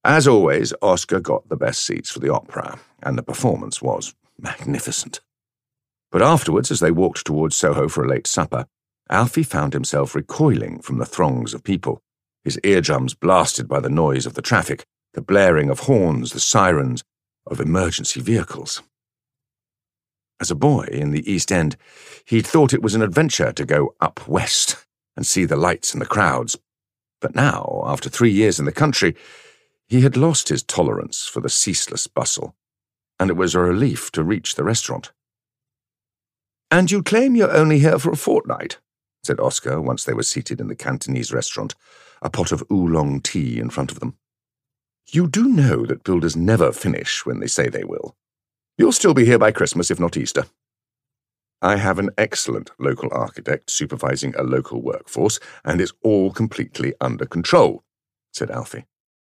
As always, Oscar got the best seats for the opera, and the performance was magnificent. But afterwards, as they walked towards Soho for a late supper, Alfie found himself recoiling from the throngs of people, his eardrums blasted by the noise of the traffic, the blaring of horns, the sirens of emergency vehicles. As a boy in the East End, he'd thought it was an adventure to go up west and see the lights and the crowds. But now, after 3 years in the country, he had lost his tolerance for the ceaseless bustle, and it was a relief to reach the restaurant. "And you claim you're only here for a fortnight?" said Oscar once they were seated in the Cantonese restaurant, a pot of oolong tea in front of them. "You do know that builders never finish when they say they will. You'll still be here by Christmas, if not Easter." "I have an excellent local architect supervising a local workforce, and it's all completely under control," said Alfie.